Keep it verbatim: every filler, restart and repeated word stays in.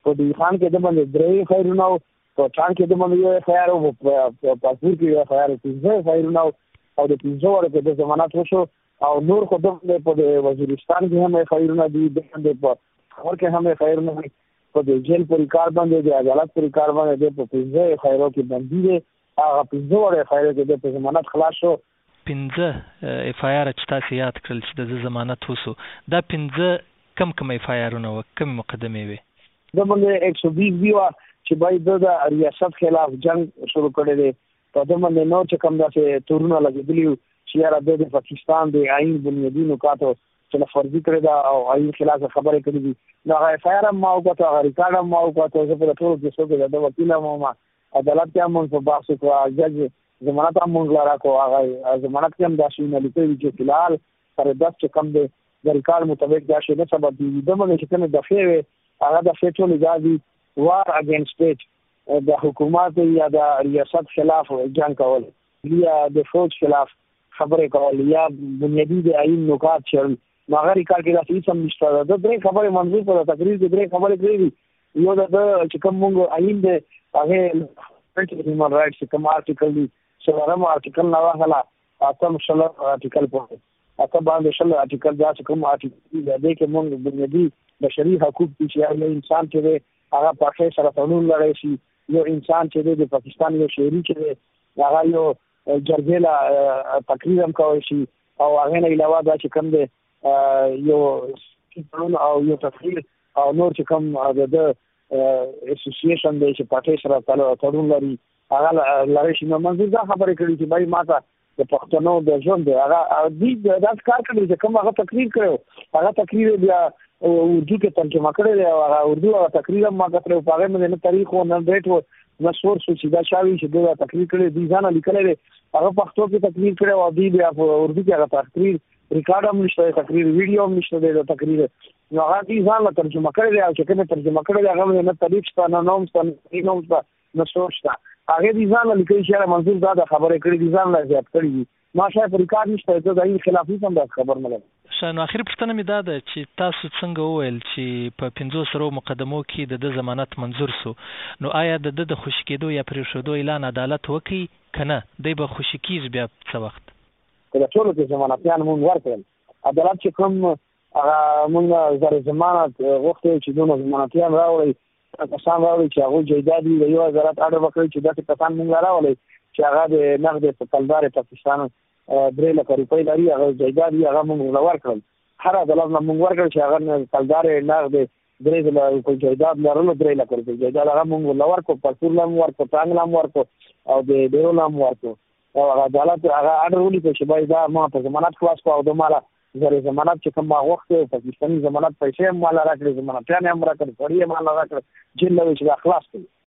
په دې خان کې د باندې درې خیرونه په چان کې د باندې یو خیر او په پاسپور کې یو خیر پنځه خیرونه او د پنځه ورو کې د ضمانت وشو او نور خو د وزیرستان کې هم خیرونه دي د په خبر کې هم خیرونه دي په د جیل پر کار باندې د عدالت پر کار باندې د پنځه خیرو کې باندې دي هغه پنځه ورو خیرو کې د ضمانت خلاص شو. پنځه اف آی آر چې تاسو یاد کړل چې د ضمانت وسو دا پنځه کم کم اف آی آرونه و کم مقدمه وي د باندې یک سو بیس دی چې باید د ریاست خلاف جنگ شروع کړي دي په د باندې نو چې کوم داسې تورونه لګېدلي چې یاره د پاکستان د آئین بنیادي نکاتو چې فرضي کړی دا او آئین خلاف خبرې کړې دي نو هغه اف آی آر هم ما وکړه هغه ریکارډ هم ما وکړه زه په ټولو کیسو کې د وکیل هم عدالت کې هم موږ په بحث وکړو جج ضمانت هم موږ لاره کو هغه ضمانت کې هم دا شی نه لیکلي چې فلحال سره دس چې کم دی د ریکارډ مطابق دا شی نه سبب دی د باندې چې کومه دفعه وي هغه د فیټول اجازه وار اگینست ایټ د حکومت یا د ریاست خلاف جنگ کول یا د فوج خلاف خبرې کول یا بنیادی د آئین نکات شل ماغری کار کې د هیڅ هم نشته د درې خبرې منظور په تقریر کې درې خبرې کړې یو د چې کوم موږ آئین د هغه هیومن رائټس کوم آرټیکل دی څلورم آرټیکل نه واخلا اتم شل آرټیکل په اته باندې شل آرټیکل دا چې کوم آرټیکل دی کې موږ بنیادی بشري حقوق چې یو انسان چې هغه پاکه سره تړون لري شي یو انسان چې د پاکستان یو شهري چې هغه یو جرګه تقریر هم کوي شي او هغه نه علاوه دا چې کوم دی یو تړون او یو تقریر او نور چې کوم د اسوسییشن دی چې پاکه سره تړون لري هغه لري شي نو منځ دا خبرې کړي چې بای ماته د پښتنو د ژوند هغه دې دا کار کوي چې کوم هغه تقریر کړو هغه تقریر بیا اردو کې ترجمه کړی دی او هغه اردو هغه تقریر هم ما کتلو په هغې باندې نه تاریخ و نه ډیټ و نه سورس و چې دا چا وي چې دوی تقریر کړی دوی ځانه لیکلی دی هغه پښتو کې تقریر کړی او دوی بیا په اردو کې هغه تقریر ریکارډ هم نشته تقریر ویډیو هم نشته دی د تقریر نو هغه دوی ځانله ترجمه کړی دی او چې کومې ترجمه کړی دی هغه باندې نه تاریخ شته نه نوم شته نه نوم شته نه سورس شته هغې دوی ځانله لیکلي چې یاره منظور دا د خبرې کړي دوی ځانله زیات کړي دي ما شاید په ریکارډ نشته زه د آئین خلاف هېڅ هم دا خبر نه لرم. ښه نو اخري پوښتنه مې دا ده چې تاسو څنګه وویل چې په پنځو سرو مقدمو کې د ده ضمانت منظور سو نو آیا د ده د خوشي کېدو یا پرېښودو اعلان عدالت وکړي که نه دی به خوشي کېږي بیا څه وخت که د ټولو کې ضمانتیان مونږ ورکړل عدالت چې کوم هغه مونږ زر ضمانت غوښتی چې دونه ضمانتیان راوړئ کسان راوړئ چې هغوی جایداد وي د یو وزارت اډر وکړئ چې داسې کسان مونږ راولئ چې هغه د نقد په کلدار پاکستان درې لکه روپۍ لري هغه جایداد وي هغه موږ له ورکړل هر عدالت نه موږ ورکړل چې هغه کلدار نقد درې زره روپۍ جایداد لرلو درې لکه روپۍ جایداد هغه موږ له ورکړو پاسپور له هم ورکړو ټانګ له هم ورکړو او د ډیرو له هم ورکړو او هغه عدالت هغه اډر ولیکړو چې باید دا ما په ضمانت خلاص کړو او د ماله زر ضمانت چې کوم ما غوښتې پاکستاني ضمانت پیسې هم ماله راکړې ضمانتیان هم راکړې سړي یې ماله راکړه جیل له چې دا خلاص کړي